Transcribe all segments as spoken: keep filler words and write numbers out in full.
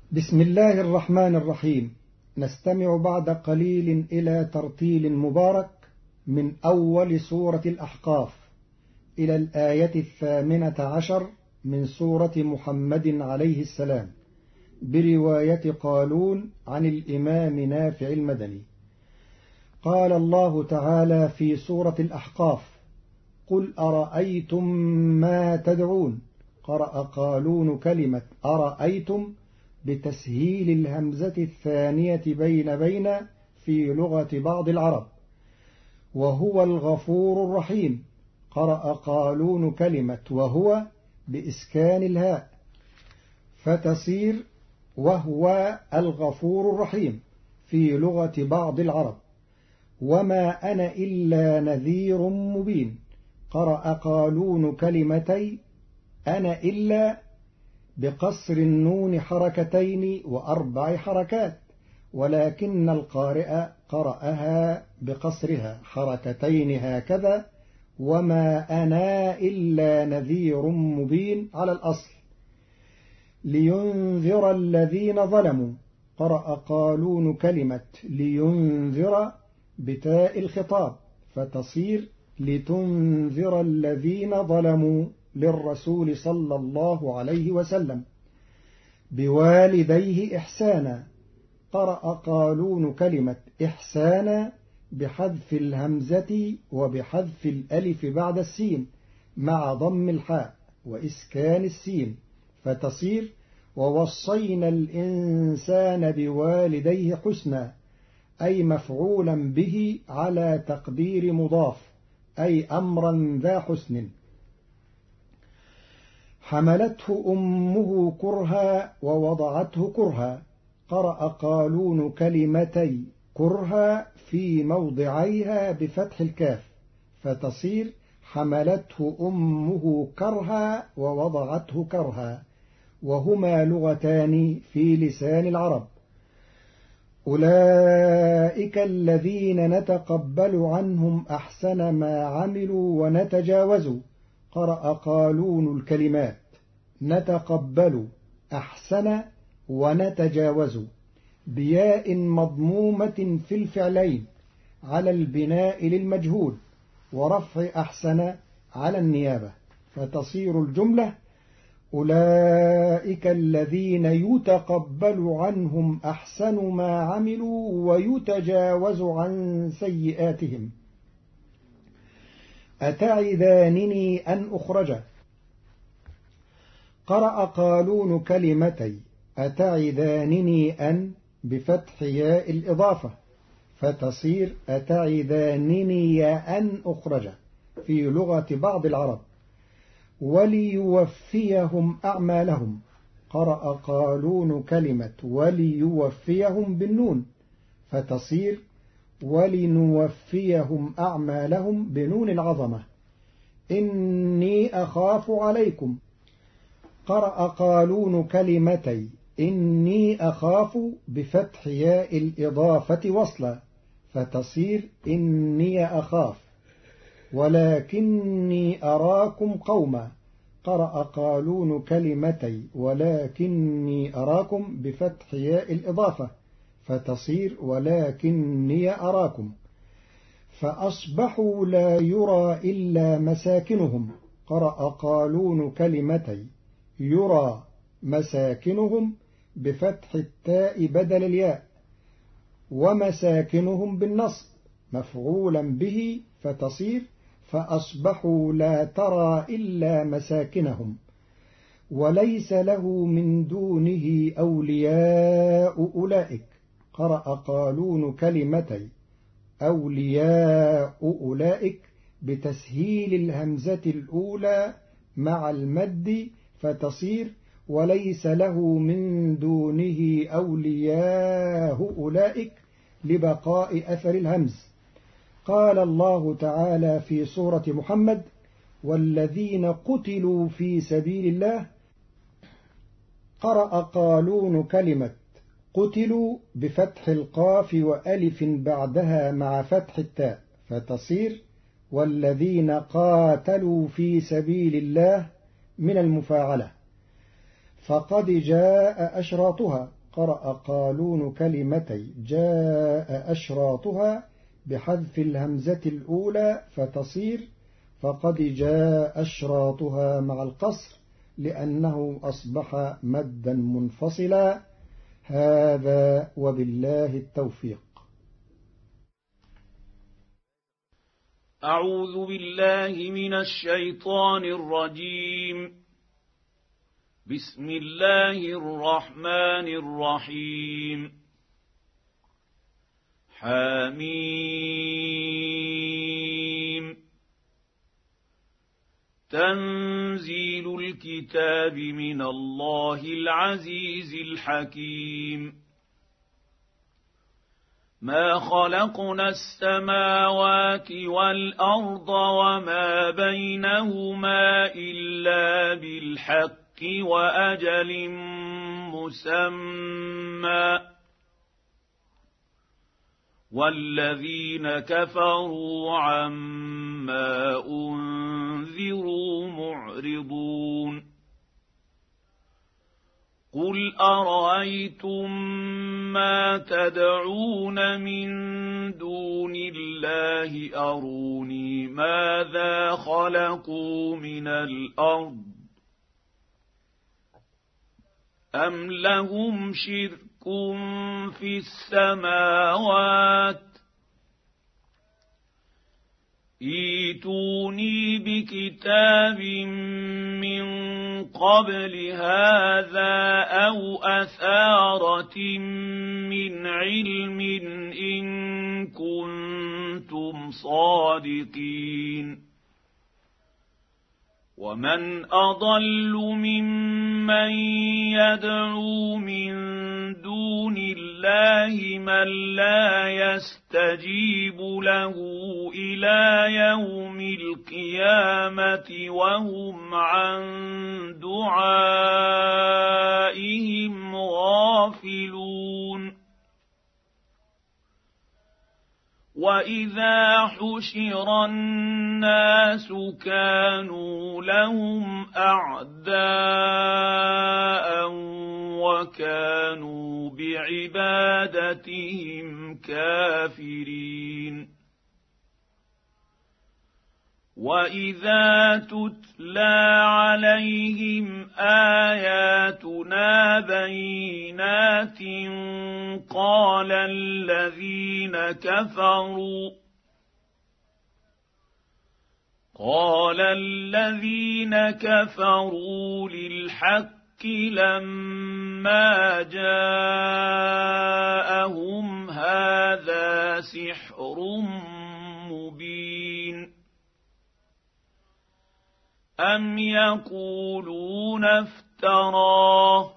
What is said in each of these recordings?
بسم الله الرحمن الرحيم. نستمع بعد قليل إلى ترتيل مبارك من أول سورة الأحقاف إلى الآية الثامنة عشر من سورة محمد عليه السلام برواية قالون عن الإمام نافع المدني. قال الله تعالى في سورة الأحقاف: قل أرأيتم ما تدعون. قرأ قالون كلمة أرأيتم بتسهيل الهمزة الثانية بين بين في لغة بعض العرب. وهو الغفور الرحيم. قرأ قالون كلمة وهو بإسكان الهاء فتصير وهو الغفور الرحيم في لغة بعض العرب. وما أنا إلا نذير مبين. قرأ قالون كلمتي أنا إلا بقصر النون حركتين وأربع حركات، ولكن القارئ قرأها بقصرها حركتين هكذا: وما أنا إلا نذير مبين على الأصل. لينذر الذين ظلموا. قرأ قالون كلمة لينذر بتاء الخطاب فتصير لتنذر الذين ظلموا للرسول صلى الله عليه وسلم بوالديه إحسانا. قرأ قالون كلمة إحسانا بحذف الهمزة وبحذف الألف بعد السين مع ضم الحاء وإسكان السين فتصير ووصينا الإنسان بوالديه حسنا، أي مفعولا به على تقدير مضاف، أي أمرا ذا حسن. حملته أمه كرها ووضعته كرها. قرأ قالون كلمتي كرها في موضعيها بفتح الكاف فتصير حملته أمه كرها ووضعته كرها، وهما لغتان في لسان العرب. أولئك الذين نتقبل عنهم أحسن ما عملوا ونتجاوز. قرأ قالون الكلمات نتقبل أحسن ونتجاوز بياء مضمومة في الفعلين على البناء للمجهول ورفع أحسن على النيابة فتصير الجملة أولئك الذين يتقبل عنهم أحسن ما عملوا ويتجاوز عن سيئاتهم. أتعذانني أن أخرج. قرأ قالون كلمتي أتعذانني أن بفتح ياء الإضافة فتصير أتعذانني أن أخرج في لغة بعض العرب. وليوفيهم أعمالهم. قرأ قالون كلمة وليوفيهم بالنون فتصير ولنوفيهم أعمالهم بنون العظمة. إني أخاف عليكم. قرأ قالون كلمتي إني أخاف بفتح ياء الإضافة وصلا فتصير إني أخاف. ولكني أراكم قوما. قرأ قالون كلمتي ولكني أراكم بفتح ياء الإضافة فتصير ولكني أراكم. فأصبحوا لا يرى إلا مساكنهم. قرأ قالون كلمتي يرى مساكنهم بفتح التاء بدل الياء ومساكنهم بالنصب مفعولا به فتصير فأصبحوا لا ترى إلا مساكنهم. وليس له من دونه أولياء أولئك. قرأ قالون كلمتي أولياء أولئك بتسهيل الهمزة الأولى مع المد فتصير وليس له من دونه أولياء أولئك لبقاء أثر الهمز. قال الله تعالى في سورة محمد: والذين قتلوا في سبيل الله. قرأ قالون كلمة قتلوا بفتح القاف وألف بعدها مع فتح التاء فتصير والذين قاتلوا في سبيل الله من المفاعلة. فقد جاء أشراطها. قرأ قالون كلمتي جاء أشراطها بحذف الهمزة الأولى فتصير فقد جاء أشراطها مع القصر لأنه أصبح مدا منفصلا. هذا وبالله التوفيق. أعوذ بالله من الشيطان الرجيم. بسم الله الرحمن الرحيم. حميم. تنزيل الكتاب من الله العزيز الحكيم. ما خلقنا السماوات والأرض وما بينهما إلا بالحق وأجل مسمى، والذين كفروا عما أنذروا معرضون. قل أرأيتم ما تدعون من دون الله أروني ماذا خلقوا من الأرض أم لهم شرك في السماوات ائتوني بكتاب من قبل هذا أو أثارة من علم إن كنتم صادقين. ومن أضل ممن يدعو من دون الله من لا يستجيب له إلى يوم القيامة وهم عن دعائهم غافلون. وإذا حشر الناس كانوا لهم أعداء وكانوا بعبادتهم كافرين. وإذا تتلى عليهم آياتنا بينات قال الذين كفروا قال الذين كفروا للحق لما جاءهم هذا سحر مبين. أم يقولون افتراه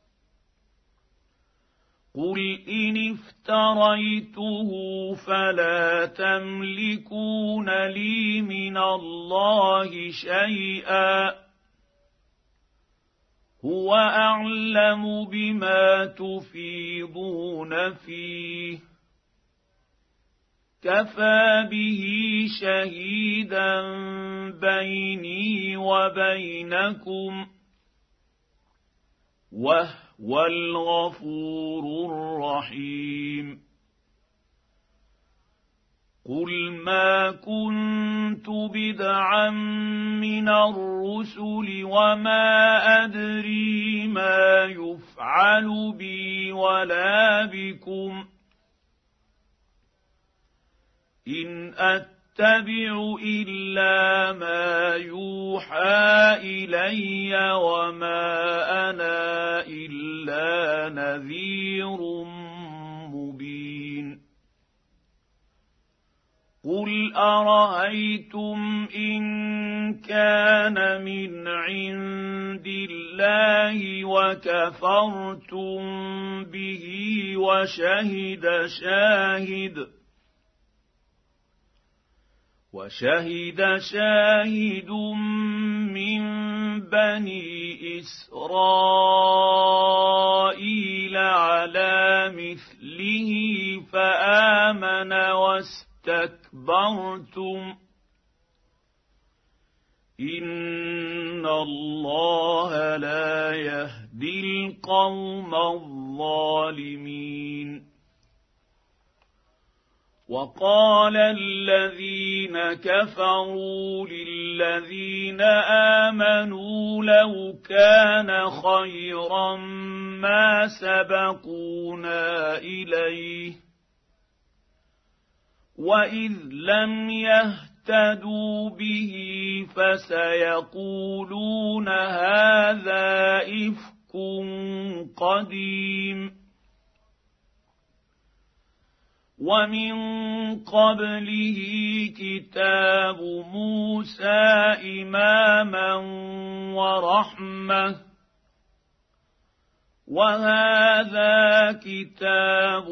قل إن افتريته فلا تملكون لي من الله شيئا هو أعلم بما تفيضون فيه كفى به شهيدا بيني وبينكم وهو الغفور الرحيم. قل ما كنت بدعا من الرسل وما أدري ما يفعل بي ولا بكم إن أتبع إلا ما يوحى إلي وما أنا إلا نذير مبين. قل أرأيتم إن كان من عند الله وكفرتم به وشهد شاهد وشهد شاهد من بني إسرائيل على مثله فآمن واستكبرتم إن الله لا يهدي تهدي القوم الظالمين. وقال الذين كفروا للذين آمنوا لو كان خيرا ما سبقونا إليه وإذ لم يهتدوا به فسيقولون هذا إفك قديم. ومن قبله كتاب موسى إماما ورحمة وهذا كتاب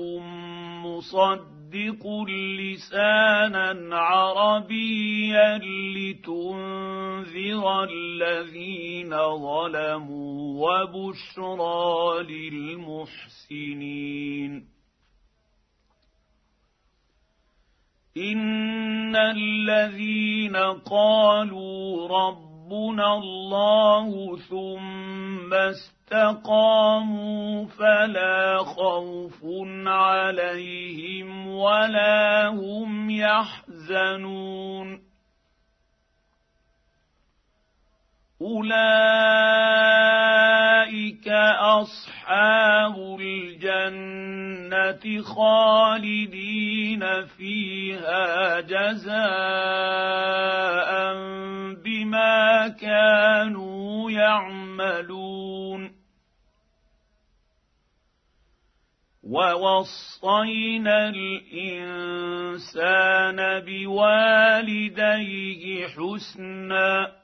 مصدق لسانا عربيا لتنذر الذين ظلموا وبشرى للمحسنين. إن الذين قالوا ربنا الله ثم استقاموا فلا خوف عليهم ولا هم يحزنون. أولئك أصحاب الجنة خالدين فيها جزاء بما كانوا يعملون. ووصينا الإنسان بوالديه حسنا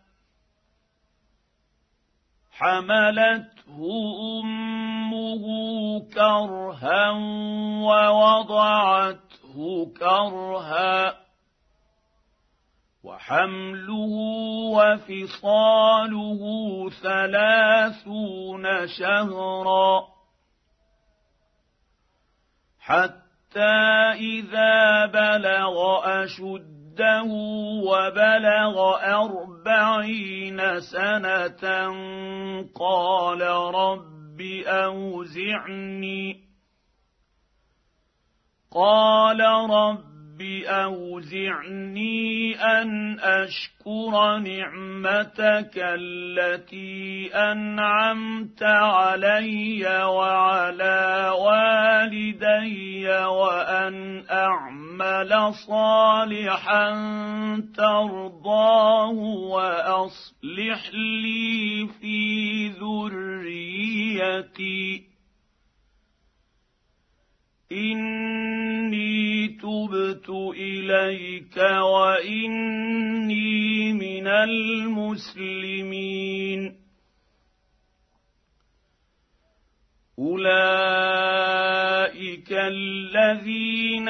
حملته أمه كرها ووضعته كرها وحمله وفصاله ثلاثون شهرا حتى إذا بلغ أشده وبلغ أربعين سنة قال رب أوزعني قال رب أوزعني أن أشكر نعمتك التي أنعمت علي وعلى والدي وأن أعمل صالحا ترضاه وأصلح لي في ذريتي إني تبت إليك وإني من المسلمين. أولئك الذين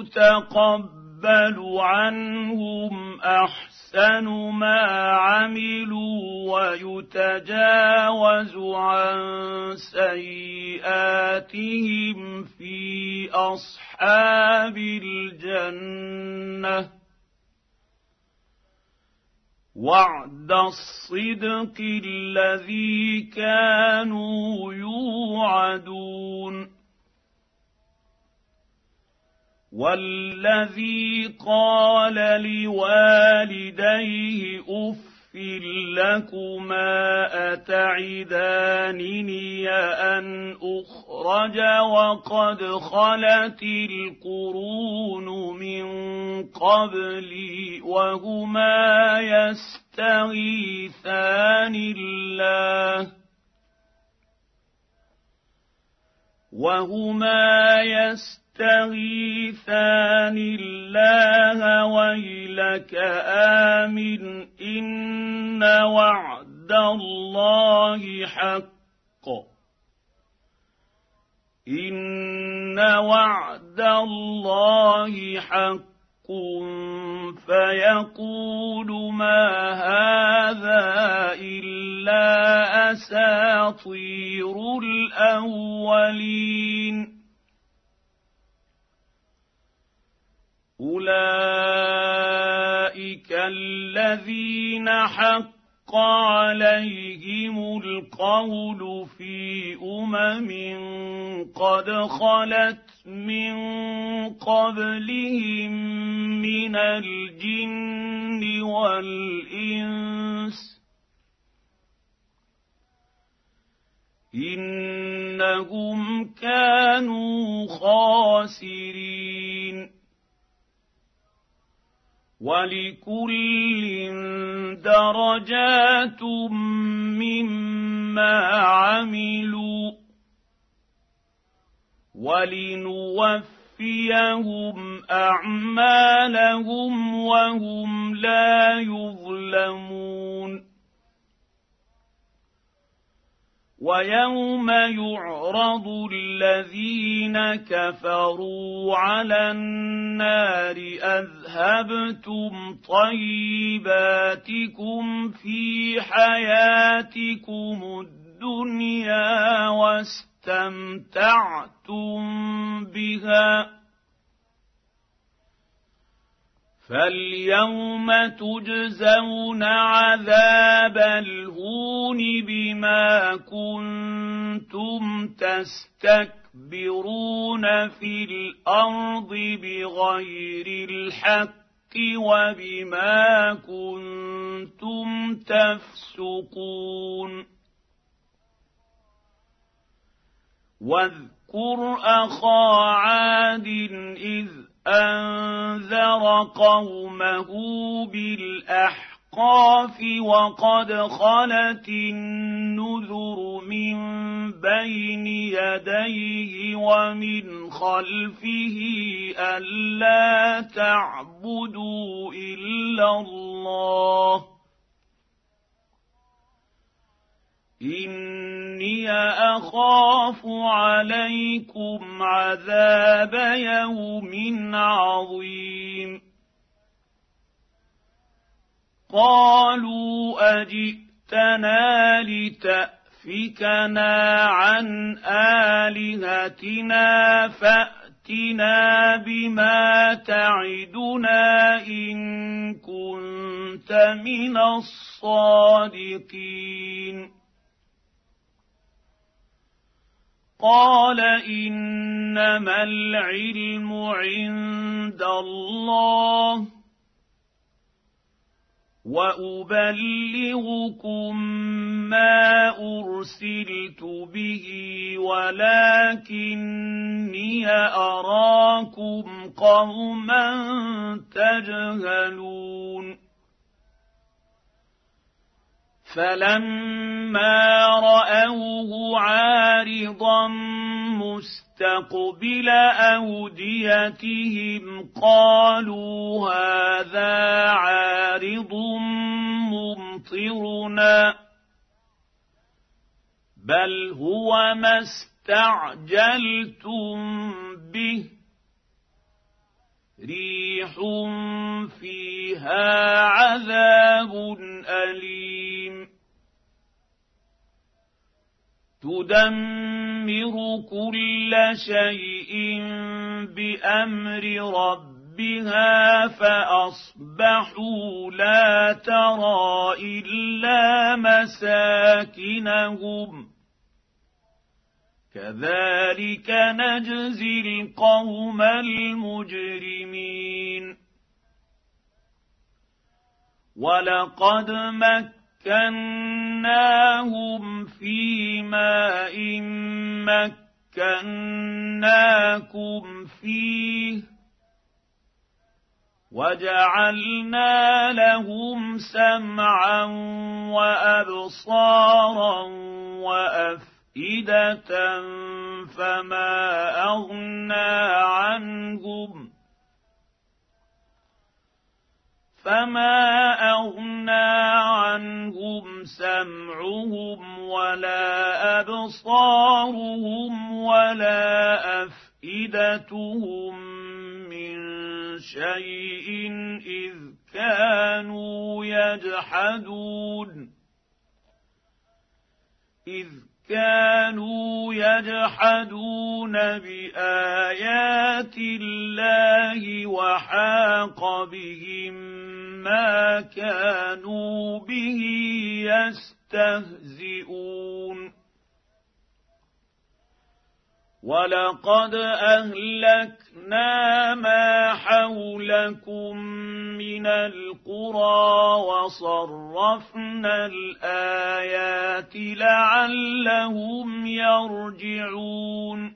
يتقبل عنهم أحسن ما عملوا ويتجاوز عن سيئاتهم في أصحاب الجنة وعد الصدق الذي كانوا يوعدون. والذي قال لوالديه أف لكما أتعدانني أن أخرج وقد خلت القرون من قبلي وهما يستغيثان الله وهما يستغيثان تستغيثان الله ويلك آمن إن وعد الله حق إن وعد الله حق فيقول ما هذا إلا أساطير الأولين. أولئك الذين حق حق عليهم القول في أمم قد خلت من قبلهم من الجن والإنس إنهم كانوا خاسرين ولكل درجات مما عملوا ولنوفيهم أعمالهم وهم لا يظلمون ويوم يعرض الذين كفروا على النار أذهبتم طيباتكم في حياتكم الدنيا واستمتعتم بها فاليوم تجزون عذاب الهون بما كنتم تستكبرون في الأرض بغير الحق وبما كنتم تفسقون واذكر أخا عاد إذ أنذر قومه بالأحقاف وقد خلت النذر من بين يديه ومن خلفه ألا تعبدوا إلا الله إني أخاف عليكم عذاب يوم عظيم قالوا أجئتنا لتأفكنا عن آلهتنا فأتنا بما تعدنا إن كنت من الصادقين قال إنما العلم عند الله وأبلغكم ما أرسلت به ولكني أراكم قوما تجهلون فلما رأوه عارضا مستقبل أوديتهم قالوا هذا عارض ممطرنا بل هو ما استعجلتم به ريح فيها عذاب أليم تدمر كل شيء بأمر ربها فأصبحوا لا ترى إلا مساكنهم كذلك نجزي القوم المجرمين ولقد مكناهم في ماء مكناكم فيه وجعلنا لهم سمعا وأبصارا وأفئدة فما أغنى عنهم فما أغنى عنهم سمعهم ولا أبصارهم ولا أفئدتهم من شيء إذ كانوا يجحدون إذ كانوا يجحدون بآيات الله وحاق بهم ما كانوا به يستهزئون ولقد أهلكنا ما حولكم من القرى وصرفنا الآيات لعلهم يرجعون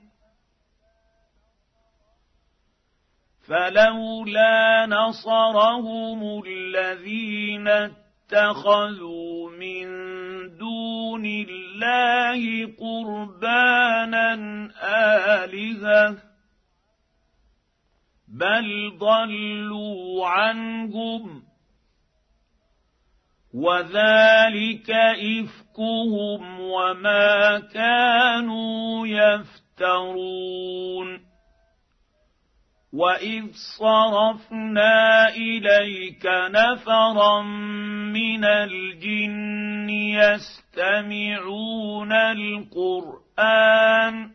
فلولا نصرهم الذين اتخذوا من دون الله قربانا آلهة بل ضلوا عنهم وذلك إفكهم وما كانوا يفترون وإذ صرفنا إليك نفرا من الجن يستمعون القرآن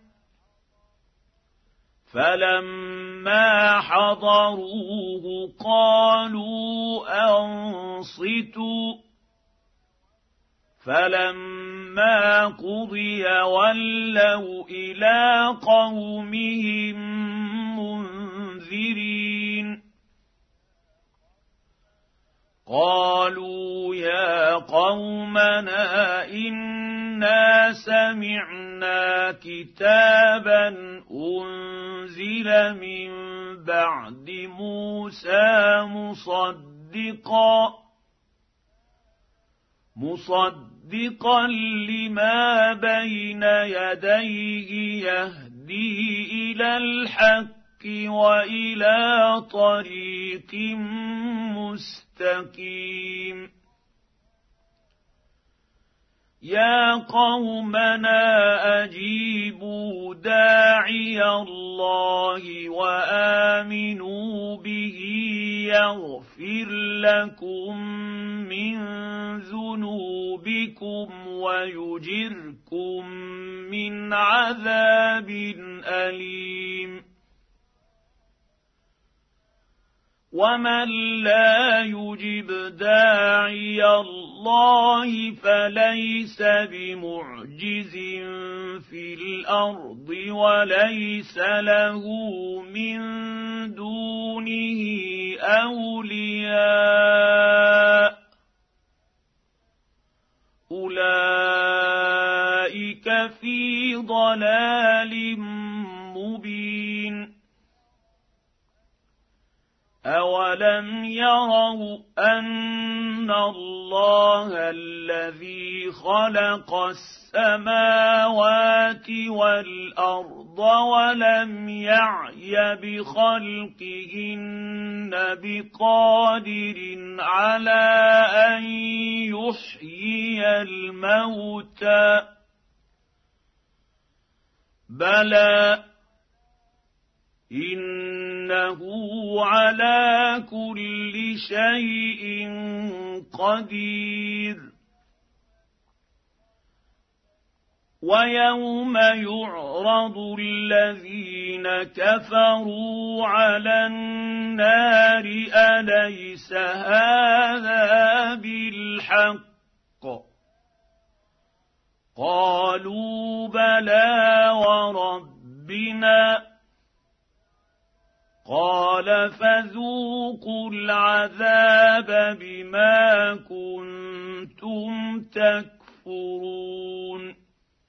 فلما حضروه قالوا أنصتوا فلما قضي ولوا إلى قومهم منذرين قالوا يا قومنا إنا سمعنا كتابا أنزل من بعد موسى مصدقا مصدقا لما بين يديه يهدي إلى الحق وإلى طريق مستقيم يا قومنا أجيبوا داعي الله وآمنوا به يغفر لكم من ذنوبكم ويجركم من عذاب أليم ومن لا يجب داعي الله فليس بمعجز في الأرض وليس له من دونه أولياء أولئك في ضلال مبين أولم يروا أن الله الذي خلق السماوات والأرض ولم يعي بخلقهن بقادر على أن يحيي الموتى بلى إنه على كل شيء قدير ويوم يعرض الذين كفروا على النار أليس هذا بالحق قالوا بلى وربنا قال فذوقوا العذاب بما كنتم تكفرون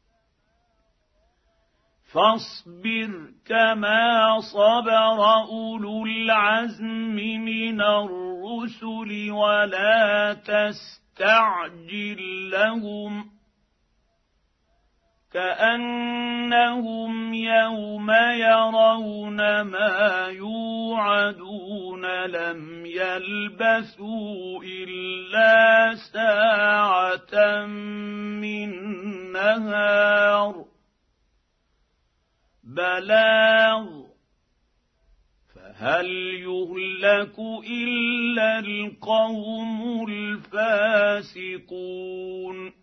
فاصبر كما صبر أولو العزم من الرسل ولا تستعجل لهم كأنهم يوم يرون ما يوعدون لم يلبثوا إلا ساعة من نهار بلاغ فهل يهلك إلا القوم الفاسقون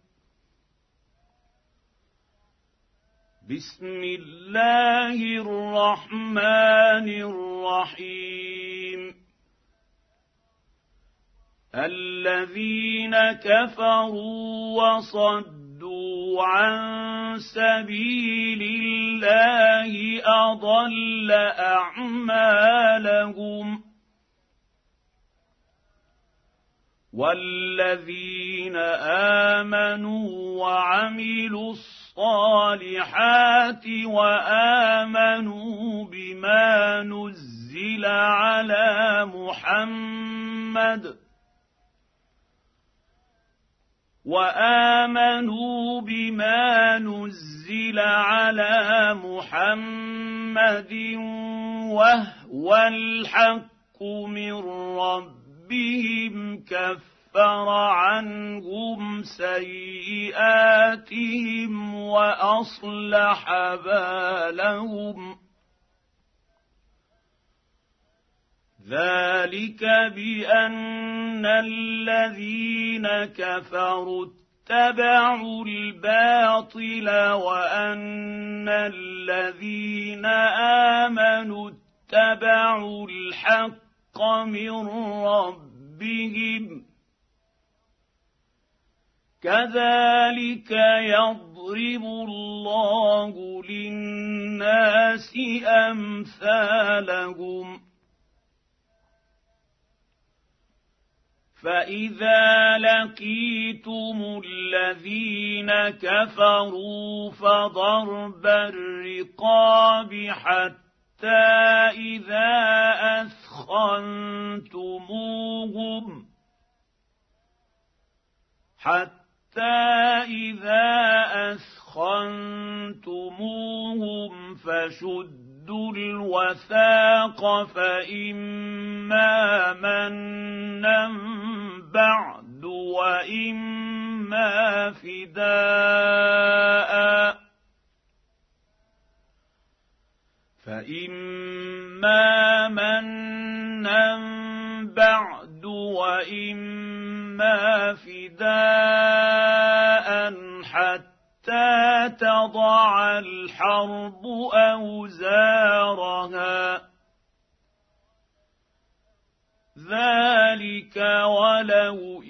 بسم الله الرحمن الرحيم الذين كفروا وصدوا عن سبيل الله أضل أعمالهم والذين آمنوا وعملوا الصالحات وآمنوا بما نزل على محمد وآمنوا بما نزل على محمد وهو الحق من ربهم كفر عنهم سيئاتهم وأصلح بالهم ذلك بأن الذين كفروا اتبعوا الباطل وأن الذين آمنوا اتبعوا الحق من ربهم كذلك يضرب الله للناس أمثالهم فإذا لقيتم الذين كفروا فضرب الرقاب حتى إذا أثخنتموهم حتى إذا أثخنتموهم فشدوا الوثاق فإما منا بعد وإما فداء فإما منا بعد وإما فداء حتى تضع الحرب أوزارها ذلك ولو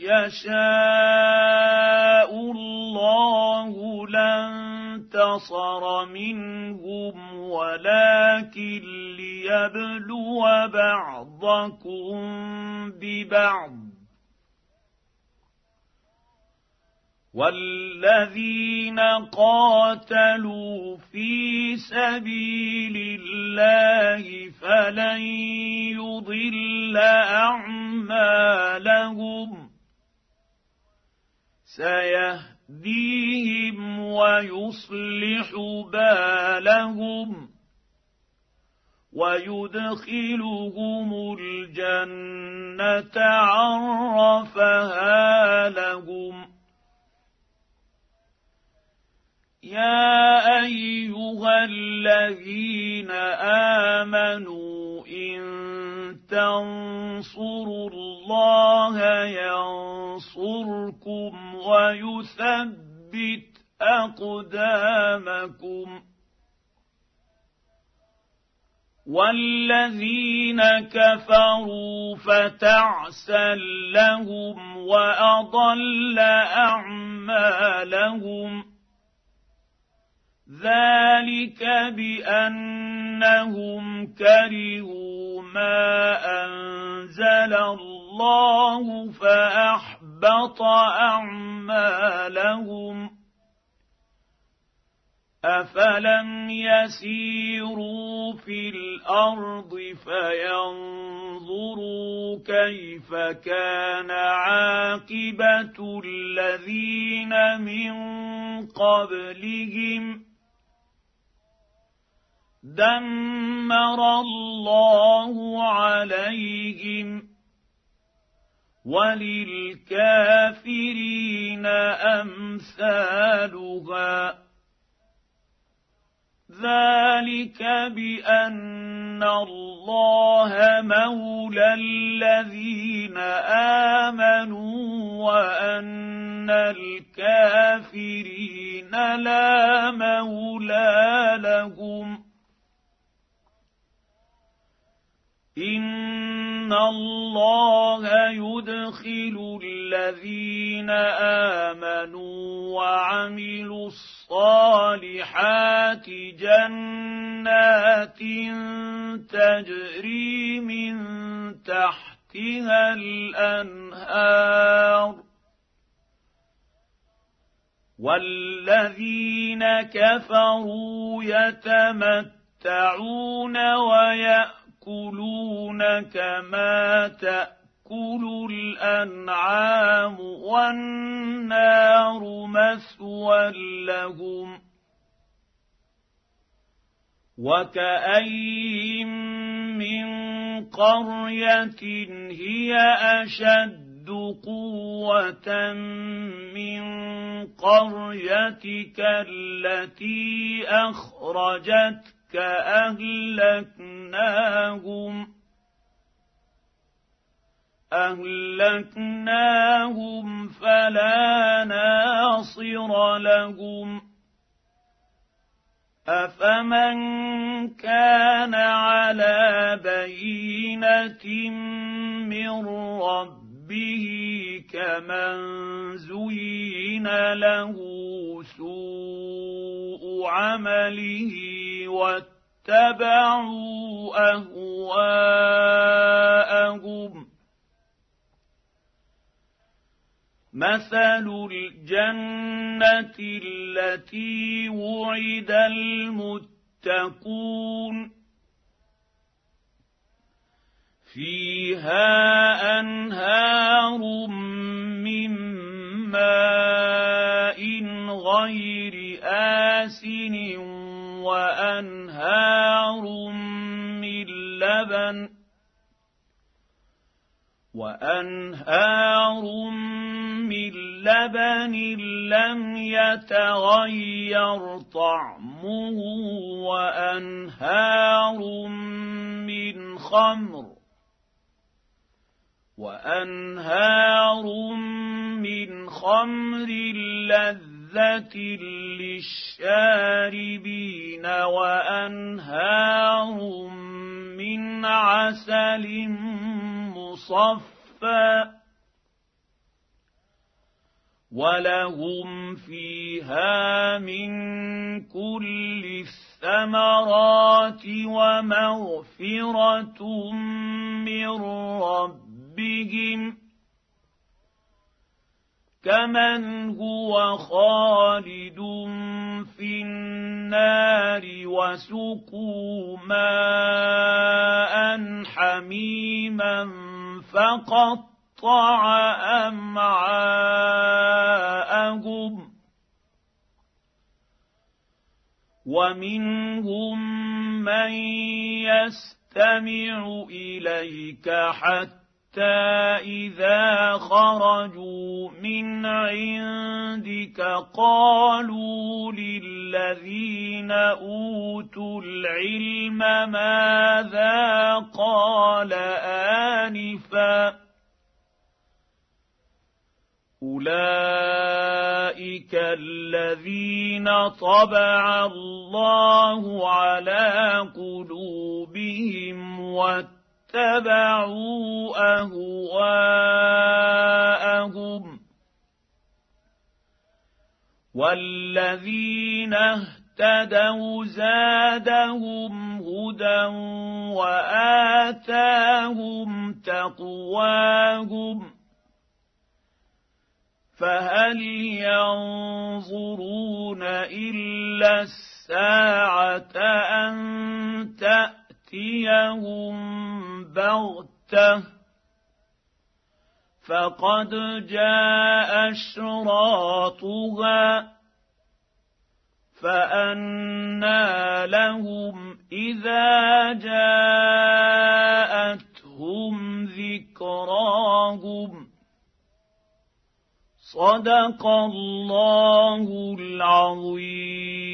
يشاء الله لانتصر منهم ولكن ليبلو بعضكم ببعض والذين قاتلوا في سبيل الله فلن يضل أعمالهم سيهديهم ويصلح بالهم ويدخلهم الجنة عرفها لهم يا أيها الذين آمنوا إن تنصروا الله ينصركم ويثبت أقدامكم والذين كفروا فتعسا لهم وأضل أعمالهم ذلك بأنهم كرهوا ما أنزل الله فأحبط أعمالهم أفلم يسيروا في الأرض فينظروا كيف كان عاقبة الذين من قبلهم دمر الله عليهم وللكافرين أمثالها ذلك بأن الله مولى الذين آمنوا وأن الكافرين لا مولى لهم إن إن الله يدخل الذين آمنوا وعملوا الصالحات جنات تجري من تحتها الأنهار والذين كفروا يتمتعون ويأكلون كما تأكل الأنعام والنار مثوى لهم وكأين من قرية هي أشد قوة من قريتك التي أخرجتك أهلكناهم أهلكناهم فلا ناصر لهم أفمن كان على بينة من ربه كمن زين له سوء عمله واتبعوا أهواءهم مثل الجنة التي وعد المتقون فيها أنهار من ماء غير آسن وأنهار من لبن وأنهار من لبن لم يتغير طعمه وأنهار من خمر وأنهار من خمر لذة للشاربين وأنهار من عسل مصفى ولهم فيها من كل الثمرات ومغفرة من ربهم كمن هو خالد في النار وسقوا ماء حميما فقطع أمعاءهم ومنهم من يستمع إليك حتى إذا خرجوا من عندك قالوا للذين أوتوا العلم ماذا قال آنفا أولئك الذين طبع الله على قلوبهم واتبعوا أهواءهم والذين اهتدوا زادهم هدى وآتاهم تقواهم فهل ينظرون إلا الساعة أن تأتيهم بغتة فقد جاء أشراطها فأنى لهم إذا جاءتهم ذكراهم صدق الله العظيم.